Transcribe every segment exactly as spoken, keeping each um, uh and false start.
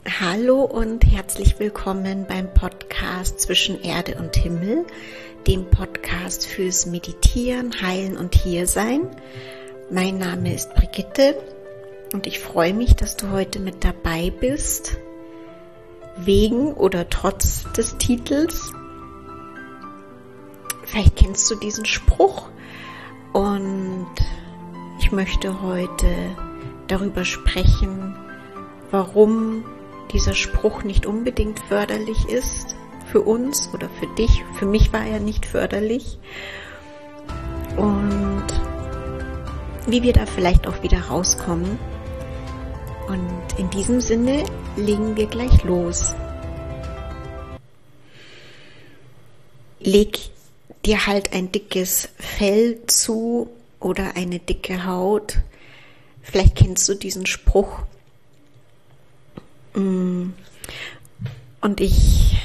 Hallo und herzlich willkommen beim Podcast Zwischen Erde und Himmel, dem Podcast fürs Meditieren, Heilen und Hiersein. Mein Name ist Brigitte und ich freue mich, dass du heute mit dabei bist, wegen oder trotz des Titels. Vielleicht kennst du diesen Spruch und ich möchte heute darüber sprechen, warum dieser Spruch nicht unbedingt förderlich ist für uns oder für dich. Für mich war er nicht förderlich. Und wie wir da vielleicht auch wieder rauskommen. Und in diesem Sinne legen wir gleich los. Leg dir halt ein dickes Fell zu oder eine dicke Haut. Vielleicht kennst du diesen Spruch. Und ich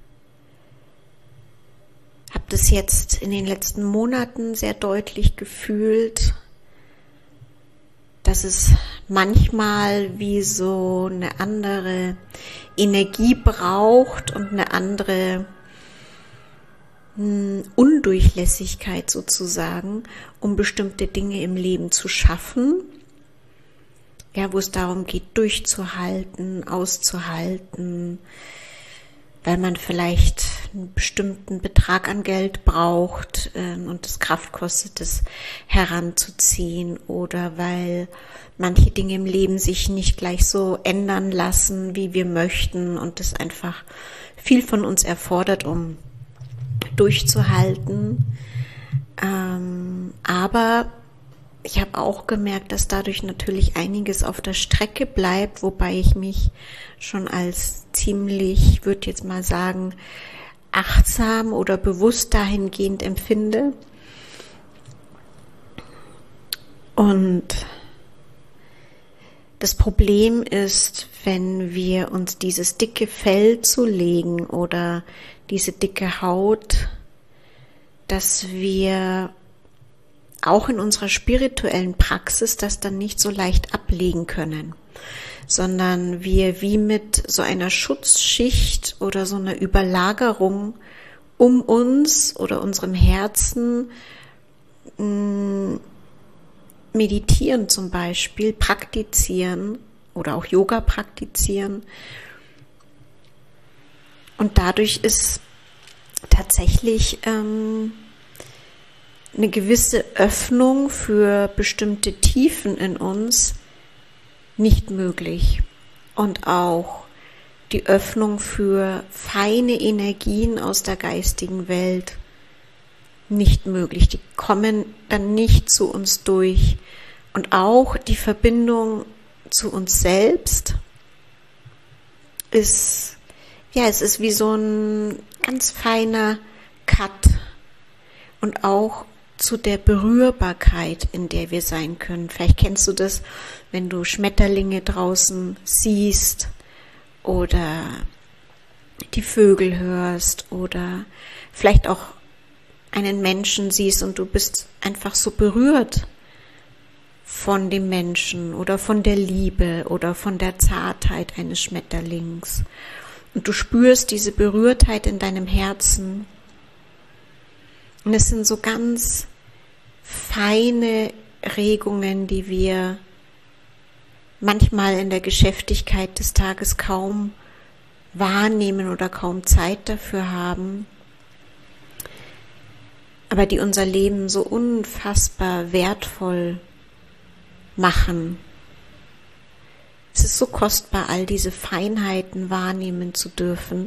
habe das jetzt in den letzten Monaten sehr deutlich gefühlt, dass es manchmal wie so eine andere Energie braucht und eine andere Undurchlässigkeit sozusagen, um bestimmte Dinge im Leben zu schaffen. Ja, wo es darum geht, durchzuhalten, auszuhalten, weil man vielleicht einen bestimmten Betrag an Geld braucht äh, und es Kraft kostet, das heranzuziehen, oder weil manche Dinge im Leben sich nicht gleich so ändern lassen, wie wir möchten, und es einfach viel von uns erfordert, um durchzuhalten. Ähm, aber ich habe auch gemerkt, dass dadurch natürlich einiges auf der Strecke bleibt, wobei ich mich schon als ziemlich, ich würde jetzt mal sagen, achtsam oder bewusst dahingehend empfinde. Und das Problem ist, wenn wir uns dieses dicke Fell zulegen oder diese dicke Haut, dass wir auch in unserer spirituellen Praxis das dann nicht so leicht ablegen können, sondern wir wie mit so einer Schutzschicht oder so einer Überlagerung um uns oder unserem Herzen mh, meditieren zum Beispiel, praktizieren oder auch Yoga praktizieren. Und dadurch ist tatsächlich ähm, eine gewisse Öffnung für bestimmte Tiefen in uns nicht möglich. Und auch die Öffnung für feine Energien aus der geistigen Welt nicht möglich. Die kommen dann nicht zu uns durch. Und auch die Verbindung zu uns selbst ist, ja, es ist wie so ein ganz feiner Cut. Und auch zu der Berührbarkeit, in der wir sein können. Vielleicht kennst du das, wenn du Schmetterlinge draußen siehst oder die Vögel hörst oder vielleicht auch einen Menschen siehst und du bist einfach so berührt von dem Menschen oder von der Liebe oder von der Zartheit eines Schmetterlings. Und du spürst diese Berührtheit in deinem Herzen. Und es sind so ganz feine Regungen, die wir manchmal in der Geschäftigkeit des Tages kaum wahrnehmen oder kaum Zeit dafür haben, aber die unser Leben so unfassbar wertvoll machen. Es ist so kostbar, all diese Feinheiten wahrnehmen zu dürfen.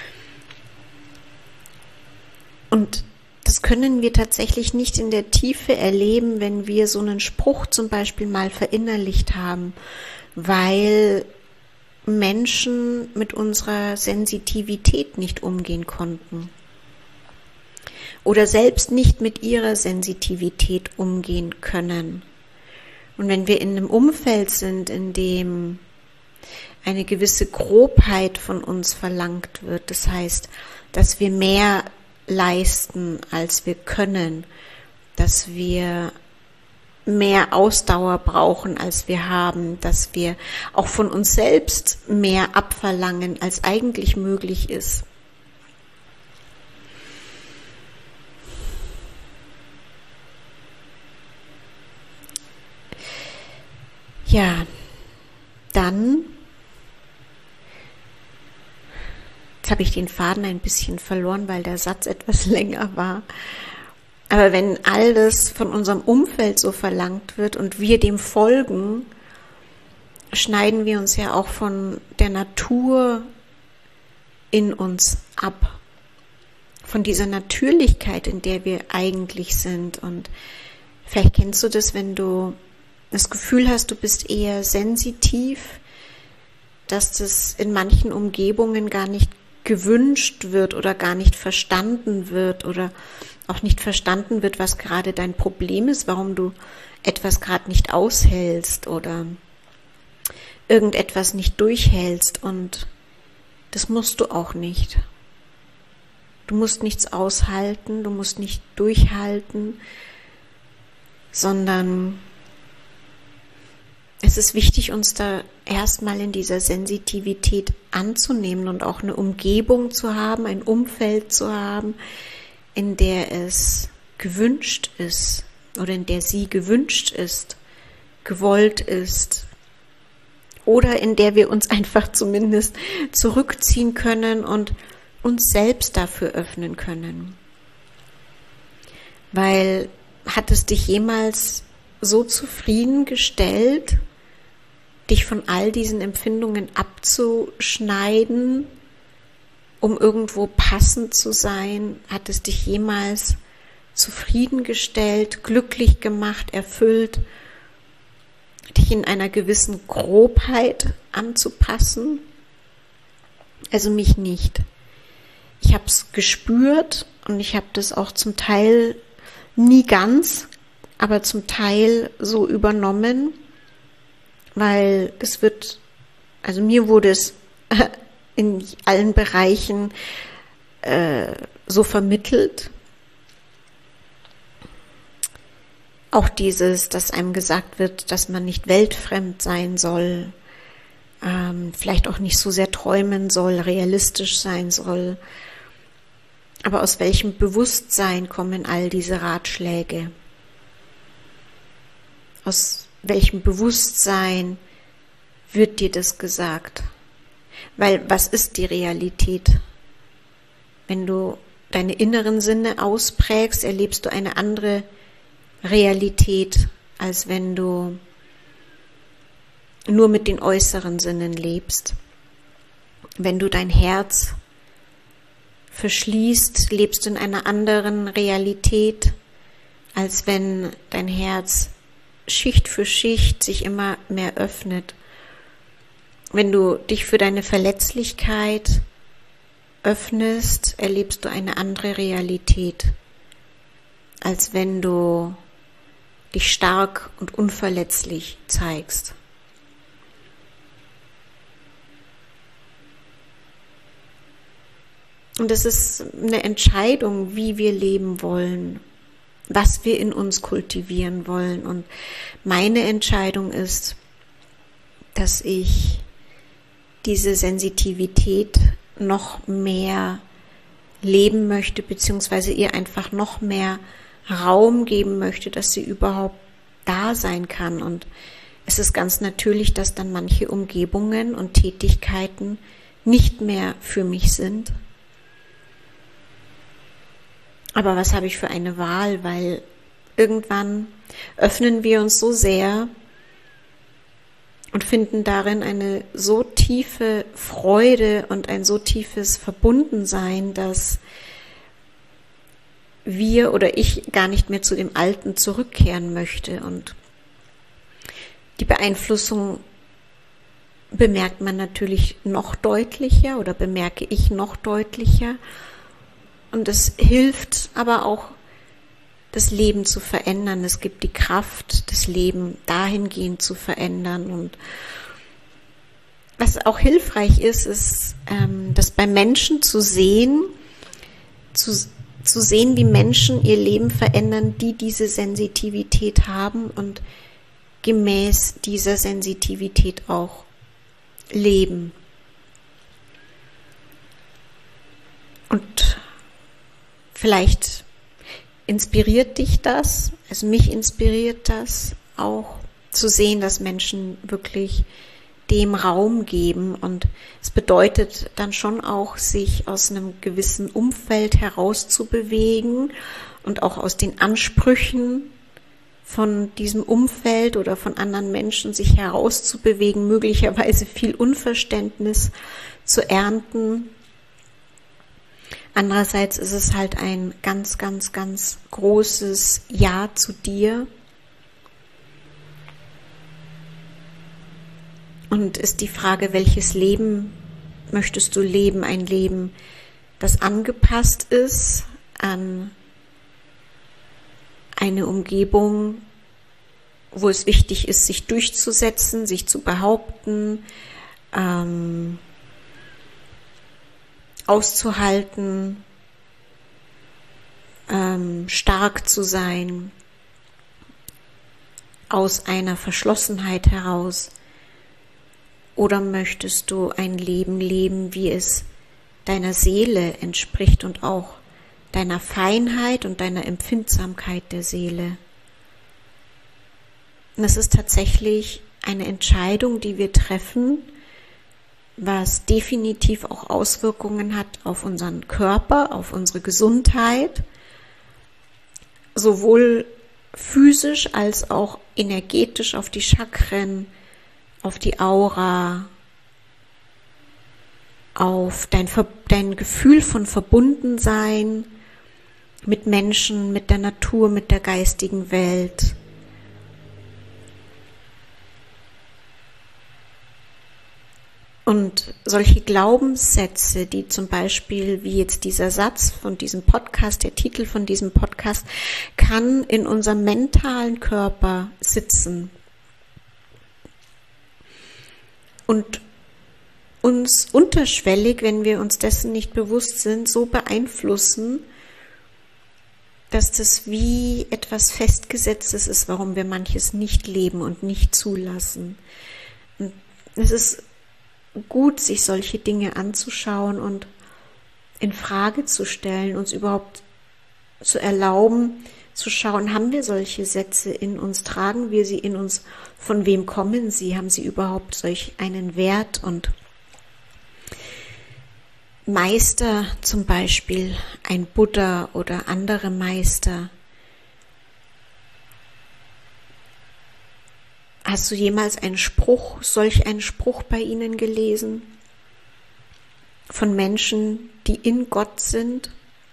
Und das können wir tatsächlich nicht in der Tiefe erleben, wenn wir so einen Spruch zum Beispiel mal verinnerlicht haben, weil Menschen mit unserer Sensitivität nicht umgehen konnten oder selbst nicht mit ihrer Sensitivität umgehen können. Und wenn wir in einem Umfeld sind, in dem eine gewisse Grobheit von uns verlangt wird, das heißt, dass wir mehr leisten, als wir können, dass wir mehr Ausdauer brauchen, als wir haben, dass wir auch von uns selbst mehr abverlangen, als eigentlich möglich ist. Ja, dann, jetzt habe ich den Faden ein bisschen verloren, weil der Satz etwas länger war. Aber wenn all das von unserem Umfeld so verlangt wird und wir dem folgen, schneiden wir uns ja auch von der Natur in uns ab. Von dieser Natürlichkeit, in der wir eigentlich sind. Und vielleicht kennst du das, wenn du das Gefühl hast, du bist eher sensitiv, dass das in manchen Umgebungen gar nicht gewünscht wird oder gar nicht verstanden wird oder auch nicht verstanden wird, was gerade dein Problem ist, warum du etwas gerade nicht aushältst oder irgendetwas nicht durchhältst, und das musst du auch nicht. Du musst nichts aushalten, du musst nicht durchhalten, sondern es ist wichtig, uns da erstmal in dieser Sensitivität anzunehmen und auch eine Umgebung zu haben, ein Umfeld zu haben, in der es gewünscht ist oder in der sie gewünscht ist, gewollt ist oder in der wir uns einfach zumindest zurückziehen können und uns selbst dafür öffnen können. Weil hat es dich jemals so zufriedengestellt, dich von all diesen Empfindungen abzuschneiden, um irgendwo passend zu sein? Hat es dich jemals zufriedengestellt, glücklich gemacht, erfüllt, dich in einer gewissen Grobheit anzupassen? Also mich nicht. Ich habe es gespürt und ich habe das auch zum Teil nie ganz, aber zum Teil so übernommen, weil es wird, also mir wurde es in allen Bereichen äh, so vermittelt. Auch dieses, dass einem gesagt wird, dass man nicht weltfremd sein soll, ähm, vielleicht auch nicht so sehr träumen soll, realistisch sein soll. Aber aus welchem Bewusstsein kommen all diese Ratschläge? Aus welchem Bewusstsein wird dir das gesagt? Weil was ist die Realität? Wenn du deine inneren Sinne ausprägst, erlebst du eine andere Realität, als wenn du nur mit den äußeren Sinnen lebst. Wenn du dein Herz verschließt, lebst du in einer anderen Realität, als wenn dein Herz Schicht für Schicht sich immer mehr öffnet. Wenn du dich für deine Verletzlichkeit öffnest, erlebst du eine andere Realität, als wenn du dich stark und unverletzlich zeigst. Und es ist eine Entscheidung, wie wir leben wollen, was wir in uns kultivieren wollen. Und meine Entscheidung ist, dass ich diese Sensitivität noch mehr leben möchte, beziehungsweise ihr einfach noch mehr Raum geben möchte, dass sie überhaupt da sein kann. Und es ist ganz natürlich, dass dann manche Umgebungen und Tätigkeiten nicht mehr für mich sind. Aber was habe ich für eine Wahl? Weil irgendwann öffnen wir uns so sehr und finden darin eine so tiefe Freude und ein so tiefes Verbundensein, dass wir oder ich gar nicht mehr zu dem Alten zurückkehren möchte. Und die Beeinflussung bemerkt man natürlich noch deutlicher oder bemerke ich noch deutlicher. Und es hilft aber auch, das Leben zu verändern. Es gibt die Kraft, das Leben dahingehend zu verändern. Und was auch hilfreich ist, ist, ähm, das bei Menschen zu sehen, zu, zu sehen, wie Menschen ihr Leben verändern, die diese Sensitivität haben und gemäß dieser Sensitivität auch leben. Und vielleicht inspiriert dich das, also mich inspiriert das auch zu sehen, dass Menschen wirklich dem Raum geben, und es bedeutet dann schon auch, sich aus einem gewissen Umfeld herauszubewegen und auch aus den Ansprüchen von diesem Umfeld oder von anderen Menschen sich herauszubewegen, möglicherweise viel Unverständnis zu ernten. Andererseits ist es halt ein ganz, ganz, ganz großes Ja zu dir. Und ist die Frage, welches Leben möchtest du leben? Ein Leben, das angepasst ist an eine Umgebung, wo es wichtig ist, sich durchzusetzen, sich zu behaupten, ähm, auszuhalten, ähm, stark zu sein, aus einer Verschlossenheit heraus. Oder möchtest du ein Leben leben, wie es deiner Seele entspricht und auch deiner Feinheit und deiner Empfindsamkeit der Seele? Und es ist tatsächlich eine Entscheidung, die wir treffen, was definitiv auch Auswirkungen hat auf unseren Körper, auf unsere Gesundheit, sowohl physisch als auch energetisch, auf die Chakren, auf die Aura, auf dein, dein Gefühl von Verbundensein mit Menschen, mit der Natur, mit der geistigen Welt. Und solche Glaubenssätze, die zum Beispiel, wie jetzt dieser Satz von diesem Podcast, der Titel von diesem Podcast, kann in unserem mentalen Körper sitzen und uns unterschwellig, wenn wir uns dessen nicht bewusst sind, so beeinflussen, dass das wie etwas Festgesetztes ist, warum wir manches nicht leben und nicht zulassen. Und es ist gut, sich solche Dinge anzuschauen und in Frage zu stellen, uns überhaupt zu erlauben, zu schauen, haben wir solche Sätze in uns, tragen wir sie in uns, von wem kommen sie, haben sie überhaupt solch einen Wert? Und Meister zum Beispiel, ein Buddha oder andere Meister, hast du jemals einen Spruch, solch einen Spruch bei ihnen gelesen? Von Menschen, die in Gott sind?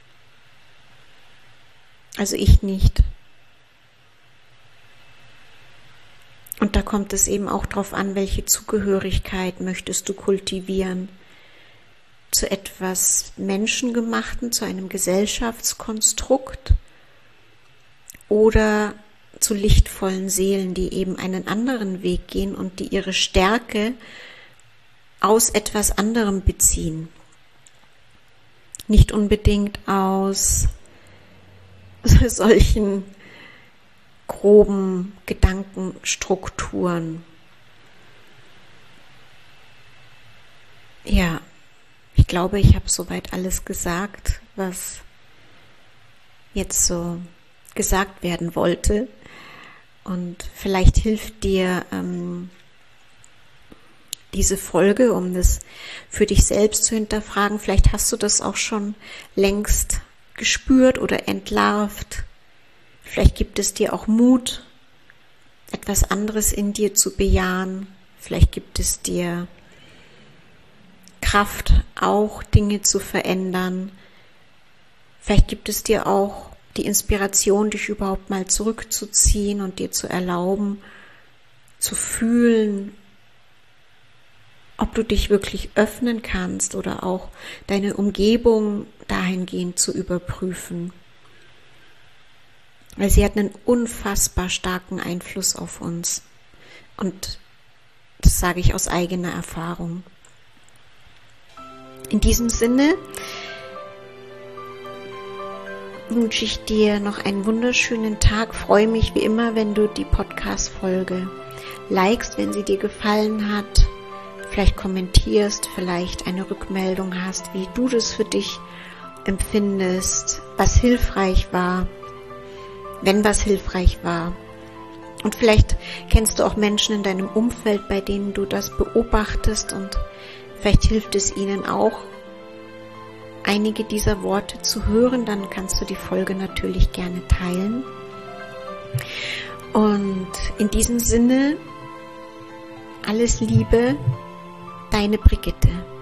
Also ich nicht. Und da kommt es eben auch darauf an, welche Zugehörigkeit möchtest du kultivieren. Zu etwas Menschengemachten, zu einem Gesellschaftskonstrukt oder zu lichtvollen Seelen, die eben einen anderen Weg gehen und die ihre Stärke aus etwas anderem beziehen. Nicht unbedingt aus solchen groben Gedankenstrukturen. Ja, ich glaube, ich habe soweit alles gesagt, was jetzt so gesagt werden wollte. Und vielleicht hilft dir ähm, diese Folge, um das für dich selbst zu hinterfragen. Vielleicht hast du das auch schon längst gespürt oder entlarvt. Vielleicht gibt es dir auch Mut, etwas anderes in dir zu bejahen. Vielleicht gibt es dir Kraft, auch Dinge zu verändern. Vielleicht gibt es dir auch die Inspiration, dich überhaupt mal zurückzuziehen und dir zu erlauben, zu fühlen, ob du dich wirklich öffnen kannst oder auch deine Umgebung dahingehend zu überprüfen. Weil sie hat einen unfassbar starken Einfluss auf uns. Und das sage ich aus eigener Erfahrung. In diesem Sinne wünsche ich dir noch einen wunderschönen Tag. Freue mich wie immer, wenn du die Podcast-Folge likest, wenn sie dir gefallen hat. Vielleicht kommentierst, vielleicht eine Rückmeldung hast, wie du das für dich empfindest, was hilfreich war, wenn was hilfreich war. Und vielleicht kennst du auch Menschen in deinem Umfeld, bei denen du das beobachtest und vielleicht hilft es ihnen auch, einige dieser Worte zu hören. Dann kannst du die Folge natürlich gerne teilen. Und in diesem Sinne, alles Liebe, deine Brigitte.